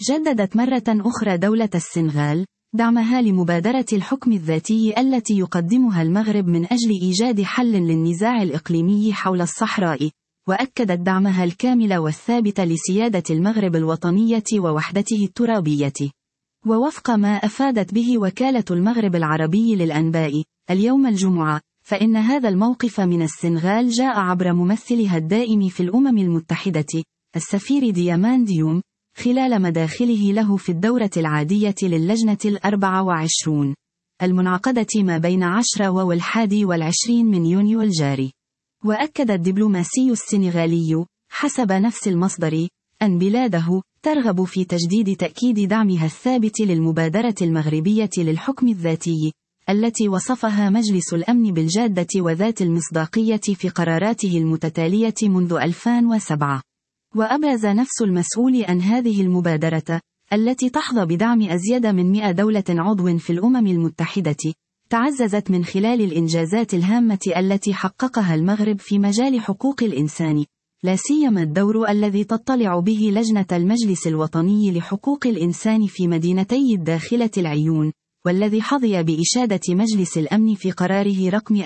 جددت مرة أخرى دولة السنغال دعمها لمبادرة الحكم الذاتي التي يقدمها المغرب من أجل إيجاد حل للنزاع الإقليمي حول الصحراء، وأكدت دعمها الكامل والثابت لسيادة المغرب الوطنية ووحدته الترابية. ووفق ما أفادت به وكالة المغرب العربي للأنباء اليوم الجمعة، فإن هذا الموقف من السنغال جاء عبر ممثلها الدائم في الأمم المتحدة السفير ديامان ديوم، خلال مداخله له في الدورة العادية للجنة 24 المنعقدة ما بين 10 و21 من يونيو الجاري. وأكد الدبلوماسي السنغالي حسب نفس المصدر أن بلاده ترغب في تجديد تأكيد دعمها الثابت للمبادرة المغربية للحكم الذاتي، التي وصفها مجلس الأمن بالجادة وذات المصداقية في قراراته المتتالية منذ 2007. وأبرز نفس المسؤول أن هذه المبادرة، التي تحظى بدعم أزيد من 100 دولة عضو في الأمم المتحدة، تعززت من خلال الإنجازات الهامة التي حققها المغرب في مجال حقوق الإنسان، لا سيما الدور الذي تطلع به لجنة المجلس الوطني لحقوق الإنسان في مدينتي الداخلة العيون، والذي حظي بإشادة مجلس الأمن في قراره رقم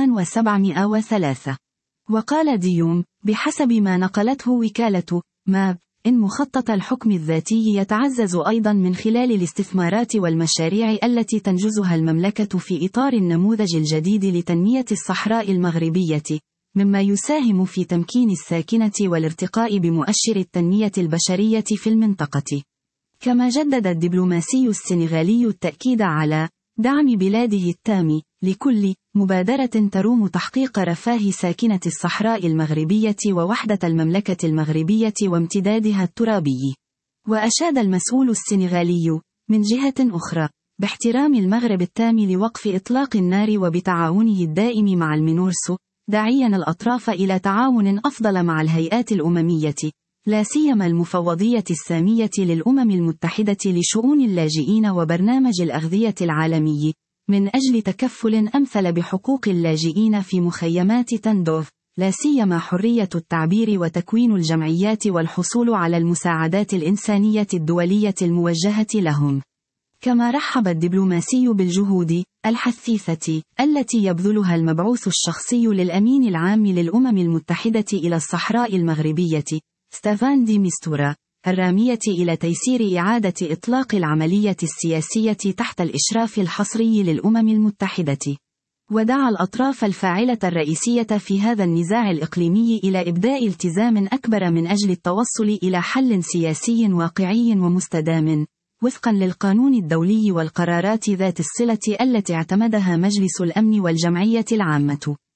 2703. وقال ديوم بحسب ما نقلته وكالة ماب إن مخطط الحكم الذاتي يتعزز أيضا من خلال الاستثمارات والمشاريع التي تنجزها المملكة في إطار النموذج الجديد لتنمية الصحراء المغربية، مما يساهم في تمكين الساكنة والارتقاء بمؤشر التنمية البشرية في المنطقة. كما جدد الدبلوماسي السنغالي التأكيد على دعم بلاده التام لكل مبادرة تروم تحقيق رفاه ساكنة الصحراء المغربية ووحدة المملكة المغربية وامتدادها الترابي. وأشاد المسؤول السنغالي من جهة أخرى باحترام المغرب التام لوقف إطلاق النار وبتعاونه الدائم مع المينورسو، داعيا الأطراف إلى تعاون أفضل مع الهيئات الأممية، لا سيما المفوضية السامية للأمم المتحدة لشؤون اللاجئين وبرنامج الأغذية العالمي، من أجل تكفل أمثل بحقوق اللاجئين في مخيمات تندوف، لا سيما حرية التعبير وتكوين الجمعيات والحصول على المساعدات الإنسانية الدولية الموجهة لهم. كما رحب الدبلوماسي بالجهود الحثيثة التي يبذلها المبعوث الشخصي للأمين العام للأمم المتحدة إلى الصحراء المغربية ستيفان دي ميستورا، الرامية إلى تيسير إعادة إطلاق العملية السياسية تحت الإشراف الحصري للأمم المتحدة. ودعا الأطراف الفاعلة الرئيسية في هذا النزاع الإقليمي إلى إبداء التزام أكبر من أجل التوصل إلى حل سياسي واقعي ومستدام، وفقا للقانون الدولي والقرارات ذات الصلة التي اعتمدها مجلس الأمن والجمعية العامة.